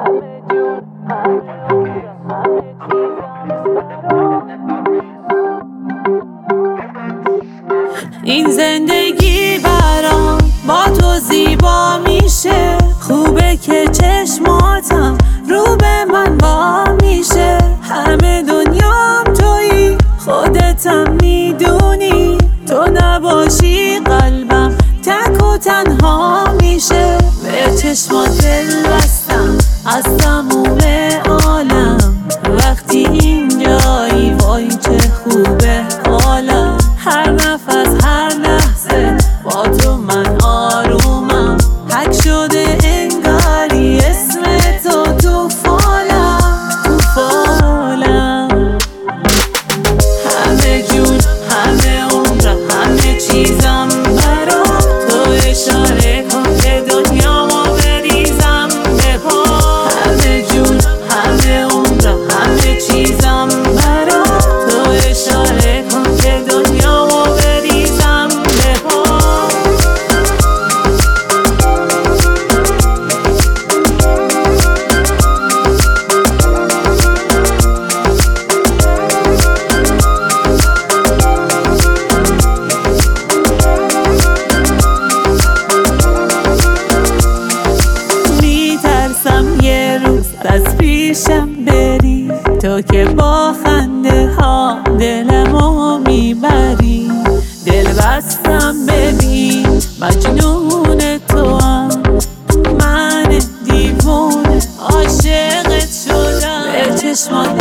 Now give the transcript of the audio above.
این زندگی برام با تو زیبا میشه، خوبه که چشماتم رو به من وا میشه. همه دنیام تویی، خودتم میدونی، تو نباشی قلبم تک و تنها میشه. به چشمات دل بستم از تموم عالم، وقتی اینجایی وای چه خوبه حالم. هر نفس هر لحظه با تو من آرومم، حک شده انگاری اسم تو تو فالم، تو فالم. همه جون همه عمرم همه چیزم برام، تو اشاره کن که دنیامو بریزم به پا. همه جون همه عمرم همه چیزم برام، تو اشاره کن که دنیامو بریزم به پا. یه روز از پیشم بری، تو که با خنده ها دلمو میبری. دل بستم ببین مجنون تو هم، من دیوونه عاشقت شدم. به چشمات